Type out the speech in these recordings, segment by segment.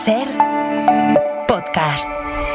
Ser Podcast.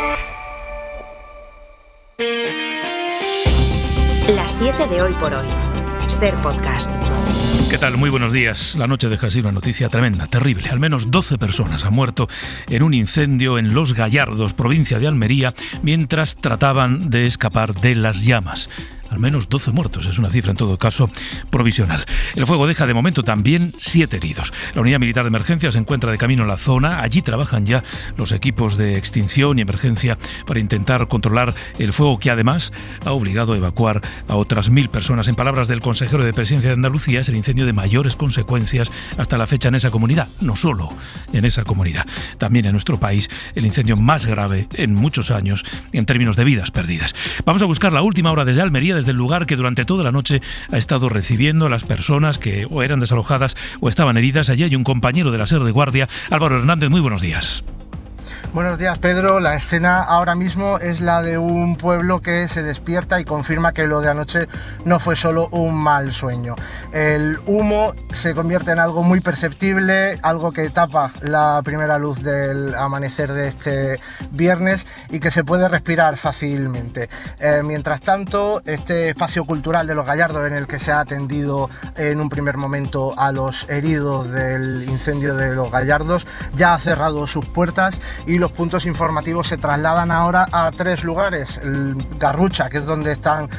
Las 7 de hoy por hoy. Ser Podcast. ¿Qué tal? Muy buenos días. La noche deja así una noticia tremenda, terrible. Al menos 12 personas han muerto en un incendio en Los Gallardos, provincia de Almería, mientras trataban de escapar de las llamas. Al menos 12 muertos, es una cifra en todo caso provisional. El fuego deja de momento también 7 heridos. La unidad militar de emergencia se encuentra de camino a la zona. Allí trabajan ya los equipos de extinción y emergencia para intentar controlar el fuego que además ha obligado a evacuar a otras 1.000 personas. En palabras del consejero de Presidencia de Andalucía, es el incendio de mayores consecuencias hasta la fecha en esa comunidad. No solo en esa comunidad, también en nuestro país, el incendio más grave en muchos años en términos de vidas perdidas. Vamos a buscar la última hora desde Almería, desde el lugar que durante toda la noche ha estado recibiendo a las personas que o eran desalojadas o estaban heridas. Allí hay un compañero de la SER de Guardia, Álvaro Hernández. Muy buenos días. Buenos días, Pedro. La escena ahora mismo es la de un pueblo que se despierta y confirma que lo de anoche no fue solo un mal sueño. El humo se convierte en algo muy perceptible, algo que tapa la primera luz del amanecer de este viernes y que se puede respirar fácilmente. Mientras tanto, este espacio cultural de Los Gallardos, en el que se ha atendido en un primer momento a los heridos del incendio de Los Gallardos, ya ha cerrado sus puertas y los puntos informativos se trasladan ahora a 3 lugares. El Garrucha, que es donde están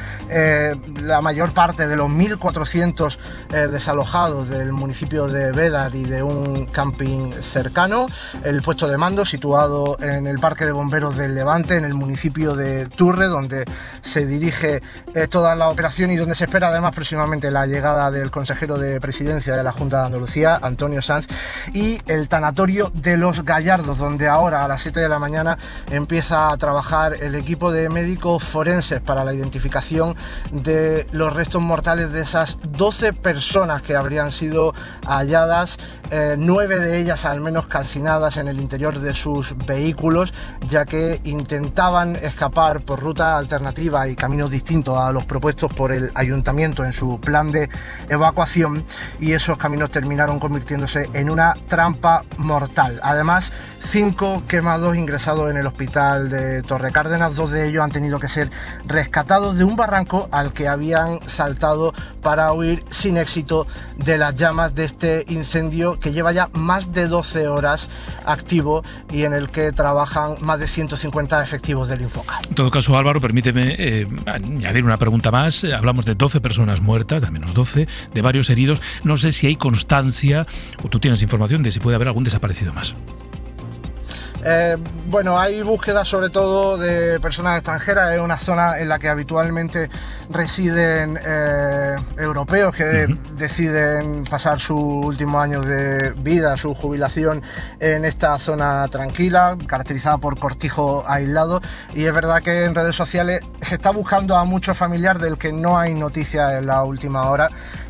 la mayor parte de los 1.400 desalojados del municipio de Bédar y de un camping cercano. El puesto de mando, situado en el Parque de Bomberos del Levante, en el municipio de Turre, donde se dirige toda la operación y donde se espera además próximamente la llegada del consejero de Presidencia de la Junta de Andalucía, Antonio Sanz. Y el tanatorio de Los Gallardos, donde ahora a las 7 de la mañana empieza a trabajar el equipo de médicos forenses para la identificación de los restos mortales de esas 12 personas que habrían sido halladas, 9 de ellas al menos calcinadas en el interior de sus vehículos, ya que intentaban escapar por ruta alternativa y caminos distintos a los propuestos por el ayuntamiento en su plan de evacuación, y esos caminos terminaron convirtiéndose en una trampa mortal. Además, 5 quemados ingresados en el hospital de Torrecárdenas. 2 de ellos han tenido que ser rescatados de un barranco al que habían saltado para huir sin éxito de las llamas de este incendio que lleva ya más de 12 horas activo y en el que trabajan más de 150 efectivos del Infoca. En todo caso, Álvaro, permíteme añadir una pregunta más. Hablamos de 12 personas muertas, de al menos 12, de varios heridos. No sé si hay constancia o tú tienes información de si puede haber algún desaparecido más. Bueno, hay búsquedas sobre todo de personas extranjeras. Es una zona en la que habitualmente residen europeos que deciden pasar sus últimos años de vida, su jubilación en esta zona tranquila, caracterizada por cortijos aislados, y es verdad que en redes sociales se está buscando a muchos familiares del que no hay noticias en la última hora.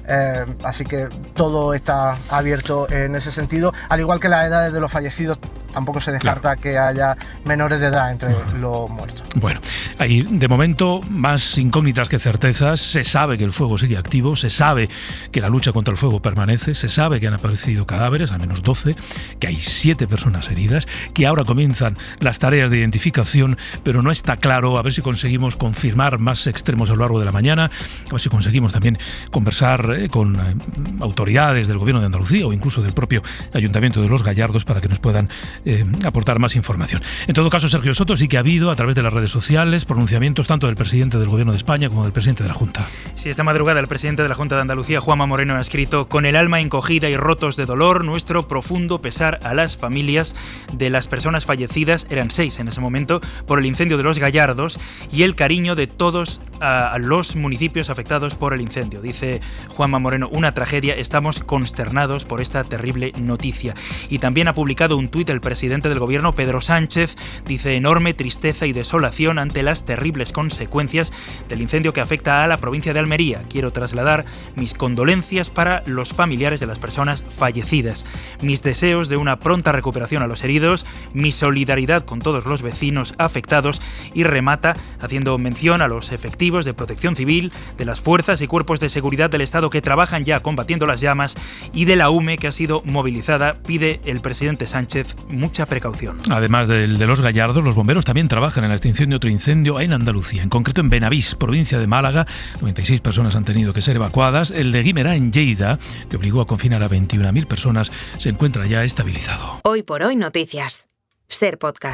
Así que todo está abierto en ese sentido, al igual que las edades de los fallecidos. Tampoco se descarta que haya menores de edad entre los muertos. Bueno, hay de momento más incógnitas que certezas. Se sabe que el fuego sigue activo, se sabe que la lucha contra el fuego permanece, se sabe que han aparecido cadáveres, al menos 12, que hay 7 personas heridas, que ahora comienzan las tareas de identificación, pero no está claro, a ver si conseguimos confirmar más extremos a lo largo de la mañana, a ver si conseguimos también conversar con autoridades del Gobierno de Andalucía o incluso del propio Ayuntamiento de Los Gallardos para que nos puedan aportar más información. En todo caso, Sergio Soto, sí que ha habido a través de las redes sociales pronunciamientos tanto del presidente del Gobierno de España como del presidente de la Junta. Sí, esta madrugada el presidente de la Junta de Andalucía, Juanma Moreno, ha escrito: con el alma encogida y rotos de dolor, nuestro profundo pesar a las familias de las personas fallecidas, eran 6 en ese momento, por el incendio de Los Gallardos, y el cariño de todos a los municipios afectados por el incendio. Dice Juanma Moreno: una tragedia, estamos consternados por esta terrible noticia. Y también ha publicado un tuit el presidente del Gobierno, Pedro Sánchez, dice: enorme tristeza y desolación ante las terribles consecuencias del incendio que afecta a la provincia de Almería. Quiero trasladar mis condolencias para los familiares de las personas fallecidas, mis deseos de una pronta recuperación a los heridos, mi solidaridad con todos los vecinos afectados, y remata haciendo mención a los efectivos de protección civil, de las fuerzas y cuerpos de seguridad del Estado que trabajan ya combatiendo las llamas y de la UME que ha sido movilizada. Pide el presidente Sánchez mucha precaución. Además de los Gallardos, los bomberos también trabajan en la extinción de otro incendio en Andalucía, en concreto en Benavís, provincia de Málaga. 96 personas han tenido que ser evacuadas. El de Guimerá, en Lleida, que obligó a confinar a 21.000 personas, se encuentra ya estabilizado. Hoy por hoy noticias. Ser Podcast.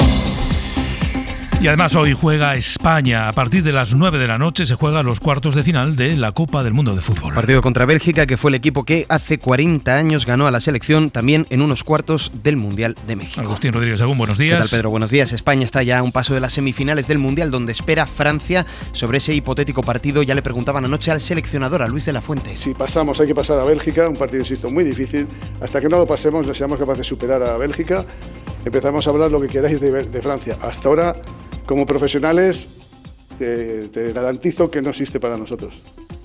Y además hoy juega España. A partir de las 9 de la noche se juegan los cuartos de final de la Copa del Mundo de Fútbol. Partido contra Bélgica, que fue el equipo que hace 40 años ganó a la selección también en unos cuartos del Mundial de México. Agustín Rodríguez Agún, buenos días. ¿Qué tal, Pedro? Buenos días. España está ya a un paso de las semifinales del Mundial, donde espera Francia. Sobre ese hipotético partido ya le preguntaban anoche al seleccionador, a Luis de la Fuente. Si pasamos, hay que pasar a Bélgica, un partido, insisto, muy difícil. Hasta que no lo pasemos, no seamos capaces de superar a Bélgica, empezamos a hablar lo que queráis de Francia. Hasta ahora, como profesionales, te garantizo que no existe para nosotros.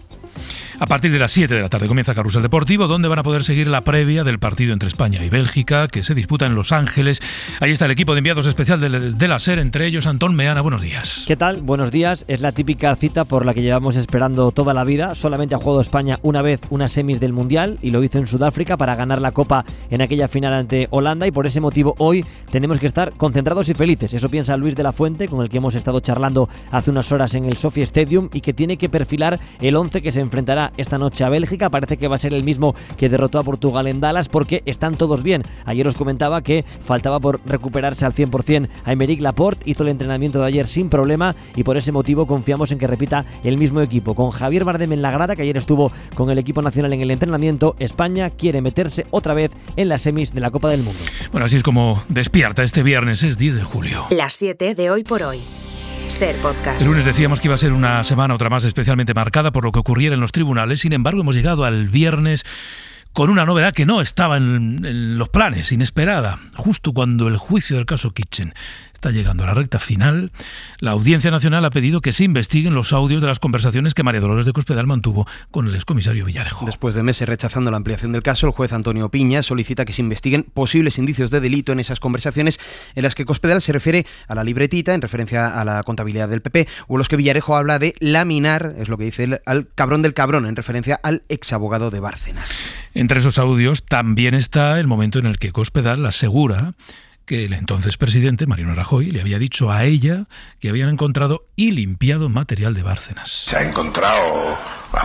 A partir de las 7 de la tarde comienza Carrusel Deportivo, donde van a poder seguir la previa del partido entre España y Bélgica, que se disputa en Los Ángeles. Ahí está el equipo de enviados especial de la SER, entre ellos Antón Meana. Buenos días. ¿Qué tal? Buenos días. Es la típica cita por la que llevamos esperando toda la vida. Solamente ha jugado España una vez unas semis del Mundial y lo hizo en Sudáfrica para ganar la Copa en aquella final ante Holanda, y por ese motivo hoy tenemos que estar concentrados y felices. Eso piensa Luis de la Fuente, con el que hemos estado charlando hace unas horas en el Sophie Stadium, y que tiene que perfilar el 11 que se enfrentará esta noche a Bélgica. Parece que va a ser el mismo que derrotó a Portugal en Dallas, porque están todos bien. Ayer os comentaba que faltaba por recuperarse al 100% a Aymeric Laporte. Hizo el entrenamiento de ayer sin problema y por ese motivo confiamos en que repita el mismo equipo. Con Javier Bardem en la grada, que ayer estuvo con el equipo nacional en el entrenamiento, España quiere meterse otra vez en las semis de la Copa del Mundo. Bueno, así es como despierta este viernes, es 10 de julio. Las 7 de Hoy por Hoy. Ser Podcast. El lunes decíamos que iba a ser una semana, otra más, especialmente marcada por lo que ocurriera en los tribunales. Sin embargo, hemos llegado al viernes con una novedad que no estaba en los planes, inesperada. Justo cuando el juicio del caso Kitchen está llegando a la recta final, la Audiencia Nacional ha pedido que se investiguen los audios de las conversaciones que María Dolores de Cospedal mantuvo con el excomisario Villarejo. Después de meses rechazando la ampliación del caso, el juez Antonio Piña solicita que se investiguen posibles indicios de delito en esas conversaciones en las que Cospedal se refiere a la libretita en referencia a la contabilidad del PP, o en los que Villarejo habla de laminar, es lo que dice él, al cabrón del cabrón, en referencia al exabogado de Bárcenas. Entre esos audios también está el momento en el que Cospedal asegura que el entonces presidente, Mariano Rajoy, le había dicho a ella que habían encontrado y limpiado material de Bárcenas. Se ha encontrado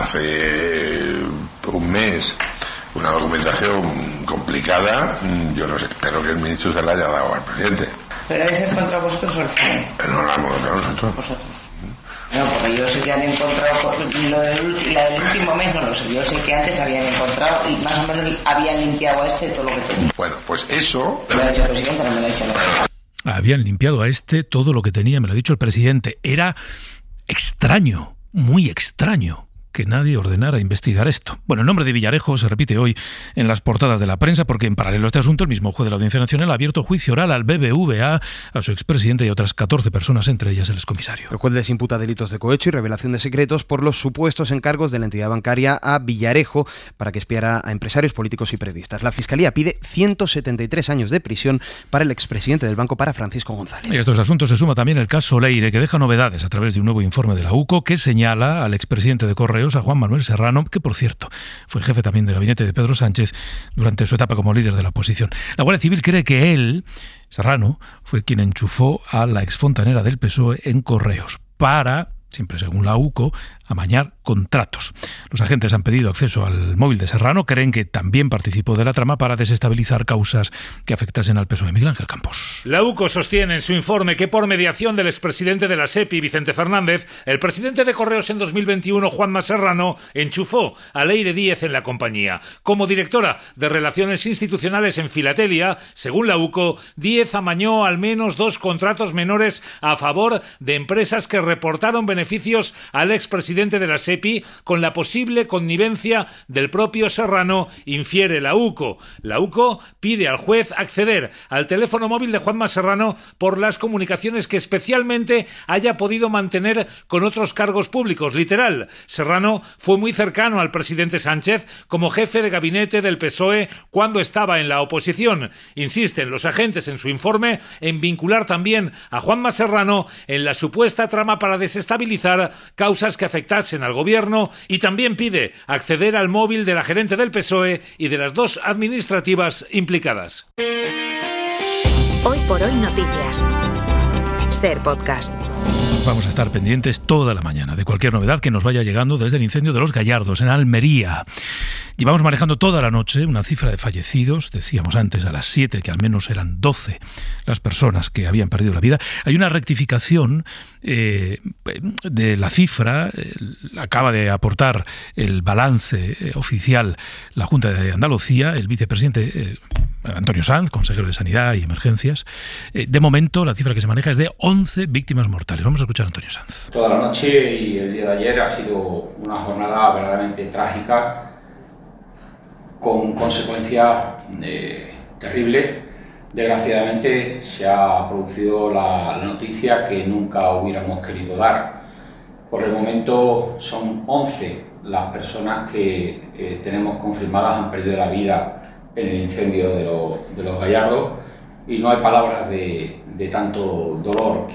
hace un mes una documentación complicada. Yo no sé, espero que el ministro se la haya dado al presidente. ¿Pero habéis encontrado vosotros o el CIE? No la hemos encontrado nosotros. Vosotros. No, porque yo sé que han encontrado, la del último mes no lo sé, yo sé que antes habían encontrado y más o menos habían limpiado a todo lo que tenía. Bueno, pues eso... Me lo ha dicho el presidente, no me lo ha dicho la... Habían limpiado a todo lo que tenía, me lo ha dicho el presidente. Era extraño, muy extraño, que nadie ordenara investigar esto. Bueno, el nombre de Villarejo se repite hoy en las portadas de la prensa porque en paralelo a este asunto el mismo juez de la Audiencia Nacional ha abierto juicio oral al BBVA, a su expresidente y a otras 14 personas, entre ellas el excomisario. El juez les imputa delitos de cohecho y revelación de secretos por los supuestos encargos de la entidad bancaria a Villarejo para que espiara a empresarios, políticos y periodistas. La Fiscalía pide 173 años de prisión para el expresidente del banco, para Francisco González. Y a estos asuntos se suma también el caso Leire, que deja novedades a través de un nuevo informe de la UCO que señala al expresidente de Correos, a Juan Manuel Serrano, que por cierto fue jefe también de gabinete de Pedro Sánchez durante su etapa como líder de la oposición. La Guardia Civil cree que él, Serrano, fue quien enchufó a la exfontanera del PSOE en Correos para, siempre según la UCO, amañar contratos. Los agentes han pedido acceso al móvil de Serrano, creen que también participó de la trama para desestabilizar causas que afectasen al PSOE. Miguel Ángel Campos. La UCO sostiene en su informe que por mediación del expresidente de la SEPI, Vicente Fernández, el presidente de Correos en 2021, Juanma Serrano, enchufó a Leire Díez en la compañía. Como directora de Relaciones Institucionales en Filatelia, según la UCO, Díez amañó al menos 2 contratos menores a favor de empresas que reportaron beneficios al expresidente de la SEPI con la posible connivencia del propio Serrano, infiere la UCO. La UCO pide al juez acceder al teléfono móvil de Juanma Serrano por las comunicaciones que especialmente haya podido mantener con otros cargos públicos. Literal, Serrano fue muy cercano al presidente Sánchez como jefe de gabinete del PSOE cuando estaba en la oposición. Insisten los agentes en su informe en vincular también a Juanma Serrano en la supuesta trama para desestabilizar causas que afectasen al gobierno, y también pide acceder al móvil de la gerente del PSOE y de las 2 administrativas implicadas. Hoy por hoy noticias. Ser Podcast. Vamos a estar pendientes toda la mañana de cualquier novedad que nos vaya llegando desde el incendio de Los Gallardos, en Almería. Llevamos manejando toda la noche una cifra de fallecidos. Decíamos antes a las 7 que al menos eran 12 las personas que habían perdido la vida. Hay una rectificación de la cifra. Acaba de aportar el balance oficial la Junta de Andalucía, el vicepresidente Antonio Sanz, consejero de Sanidad y Emergencias. De momento, la cifra que se maneja es de 11 víctimas mortales. Vamos a escuchar a Antonio Sanz. Toda la noche y el día de ayer ha sido una jornada verdaderamente trágica, con consecuencias terribles. Desgraciadamente se ha producido la noticia que nunca hubiéramos querido dar. Por el momento son 11 las personas que tenemos confirmadas han perdido la vida en el incendio de los Gallardos, y no hay palabras de tanto dolor.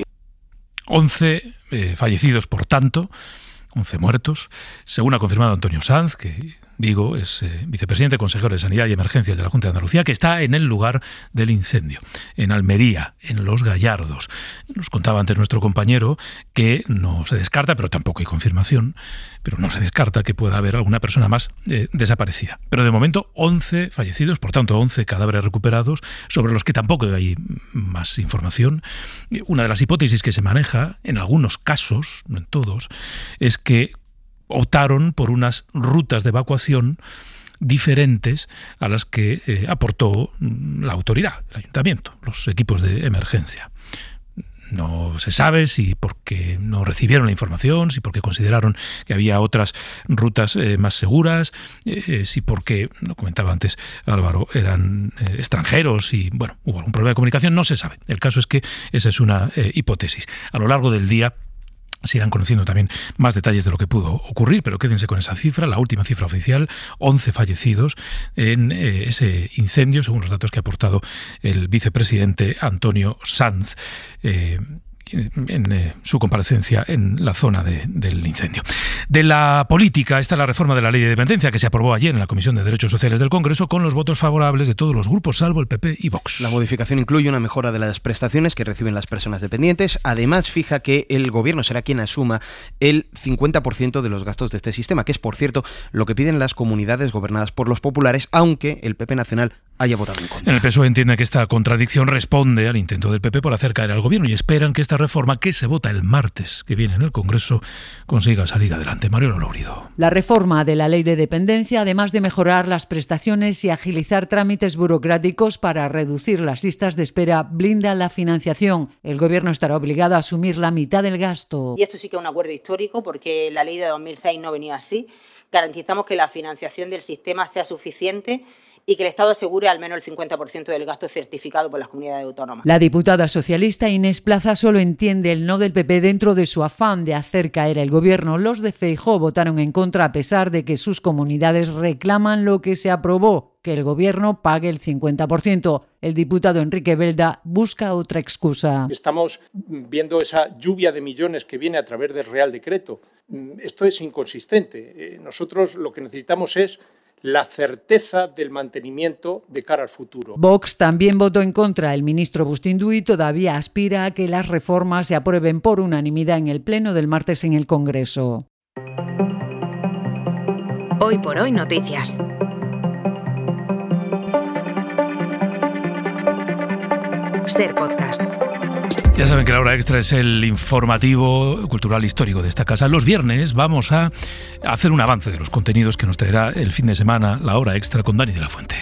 11 fallecidos, por tanto, 11 muertos, según ha confirmado Antonio Sanz, que digo, es vicepresidente, consejero de Sanidad y Emergencias de la Junta de Andalucía, que está en el lugar del incendio, en Almería, en Los Gallardos. Nos contaba antes nuestro compañero que no se descarta, pero tampoco hay confirmación, pero no se descarta que pueda haber alguna persona más desaparecida. Pero de momento 11 fallecidos, por tanto 11 cadáveres recuperados, sobre los que tampoco hay más información. Una de las hipótesis que se maneja, en algunos casos, no en todos, es que optaron por unas rutas de evacuación diferentes a las que aportó la autoridad, el ayuntamiento, los equipos de emergencia. No se sabe si porque no recibieron la información, si porque consideraron que había otras rutas más seguras, si porque, lo comentaba antes Álvaro, eran extranjeros y bueno, hubo algún problema de comunicación, no se sabe. El caso es que esa es una hipótesis. A lo largo del día se irán conociendo también más detalles de lo que pudo ocurrir, pero quédense con esa cifra, la última cifra oficial, 11 fallecidos en ese incendio, según los datos que ha aportado el vicepresidente Antonio Sanz en su comparecencia en la zona del incendio. De la política, esta es la reforma de la Ley de Dependencia que se aprobó ayer en la Comisión de Derechos Sociales del Congreso con los votos favorables de todos los grupos, salvo el PP y Vox. La modificación incluye una mejora de las prestaciones que reciben las personas dependientes. Además, fija que el Gobierno será quien asuma el 50% de los gastos de este sistema, que es, por cierto, lo que piden las comunidades gobernadas por los populares, aunque el PP nacional haya votado en contra. El PSOE entiende que esta contradicción responde al intento del PP por hacer caer al Gobierno y esperan que esta reforma, que se vota el martes que viene en el Congreso, consiga salir adelante. Mariano Lourido. La reforma de la Ley de Dependencia, además de mejorar las prestaciones y agilizar trámites burocráticos para reducir las listas de espera, blinda la financiación. El Gobierno estará obligado a asumir la mitad del gasto. Y esto sí que es un acuerdo histórico, porque la Ley de 2006 no venía así. Garantizamos que la financiación del sistema sea suficiente y que el Estado asegure al menos el 50% del gasto certificado por las comunidades autónomas. La diputada socialista Inés Plaza solo entiende el no del PP dentro de su afán de hacer caer el Gobierno. Los de Feijóo votaron en contra a pesar de que sus comunidades reclaman lo que se aprobó, que el Gobierno pague el 50%. El diputado Enrique Belda busca otra excusa. Estamos viendo esa lluvia de millones que viene a través del Real Decreto. Esto es inconsistente. Nosotros lo que necesitamos es la certeza del mantenimiento de cara al futuro. Vox también votó en contra. El ministro Bustinduy todavía aspira a que las reformas se aprueben por unanimidad en el pleno del martes en el Congreso. Hoy por hoy noticias. Ser Podcast. Ya saben que la hora extra es el informativo cultural histórico de esta casa. Los viernes vamos a hacer un avance de los contenidos que nos traerá el fin de semana la hora extra con Dani de la Fuente.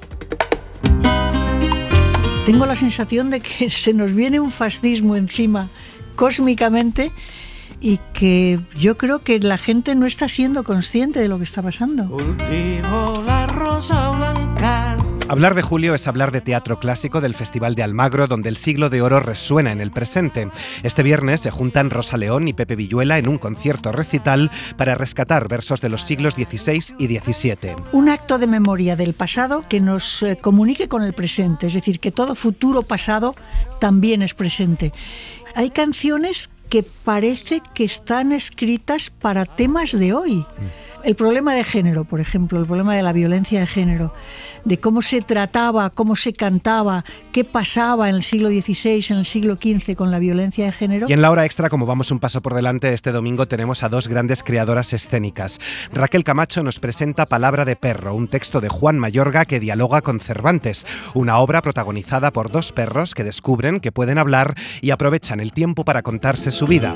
Tengo la sensación de que se nos viene un fascismo encima cósmicamente y que yo creo que la gente no está siendo consciente de lo que está pasando. Cultivo la rosa blanca. Hablar de julio es hablar de teatro clásico del Festival de Almagro, donde el siglo de oro resuena en el presente. Este viernes se juntan Rosa León y Pepe Villuela en un concierto recital para rescatar versos de los siglos XVI y XVII. Un acto de memoria del pasado que nos comunique con el presente, es decir, que todo futuro pasado también es presente. Hay canciones que parece que están escritas para temas de hoy. El problema de género, por ejemplo, el problema de la violencia de género, de cómo se trataba, cómo se cantaba, qué pasaba en el siglo XVI, en el siglo XV con la violencia de género. Y en la hora extra, como vamos un paso por delante, este domingo tenemos a dos grandes creadoras escénicas. Raquel Camacho nos presenta Palabra de perro, un texto de Juan Mayorga que dialoga con Cervantes, una obra protagonizada por dos perros que descubren que pueden hablar y aprovechan el tiempo para contarse su vida.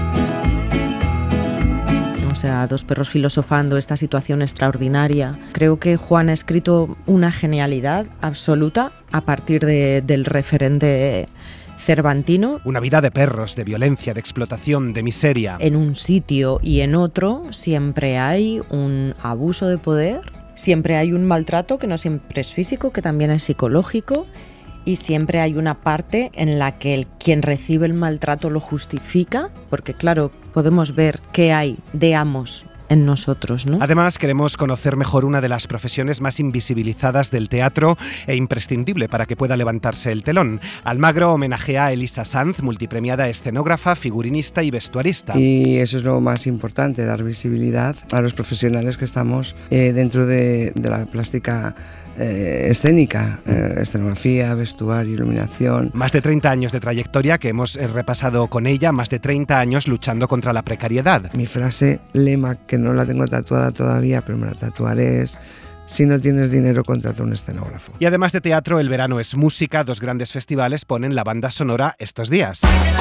O sea, dos perros filosofando esta situación extraordinaria. Creo que Juan ha escrito una genialidad absoluta a partir del referente cervantino. Una vida de perros, de violencia, de explotación, de miseria. En un sitio y en otro siempre hay un abuso de poder, siempre hay un maltrato que no siempre es físico, que también es psicológico. Y siempre hay una parte en la que quien recibe el maltrato lo justifica, porque claro, podemos ver qué hay de amos en nosotros, ¿no? Además, queremos conocer mejor una de las profesiones más invisibilizadas del teatro e imprescindible para que pueda levantarse el telón. Almagro homenajea a Elisa Sanz, multipremiada escenógrafa, figurinista y vestuarista. Y eso es lo más importante, dar visibilidad a los profesionales que estamos dentro de la plástica escénica, escenografía, vestuario, iluminación. Más de 30 años de trayectoria que hemos repasado con ella, más de 30 años luchando contra la precariedad. Mi frase lema, que no la tengo tatuada todavía, pero me la tatuaré, es: si no tienes dinero, contrata un escenógrafo. Y además de teatro, el verano es música. Dos grandes festivales ponen la banda sonora estos días.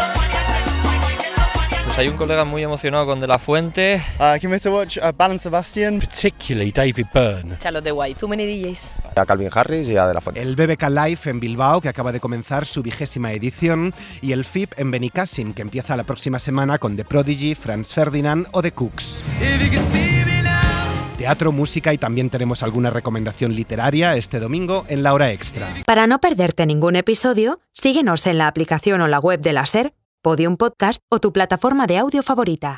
Pues hay un colega muy emocionado con De La Fuente. Can we watch Bal and Sebastian? Particularly David Byrne. Charlotte de White. Too many DJs. A Calvin Harris y a De La Fuente. El BBK Live en Bilbao, que acaba de comenzar su 20ª edición, y el FIP en Benicàssim, que empieza la próxima semana con The Prodigy, Franz Ferdinand o The Cooks. Teatro, música y también tenemos alguna recomendación literaria este domingo en la hora extra. Para no perderte ningún episodio, síguenos en la aplicación o la web de la SER, Podium Podcast o tu plataforma de audio favorita.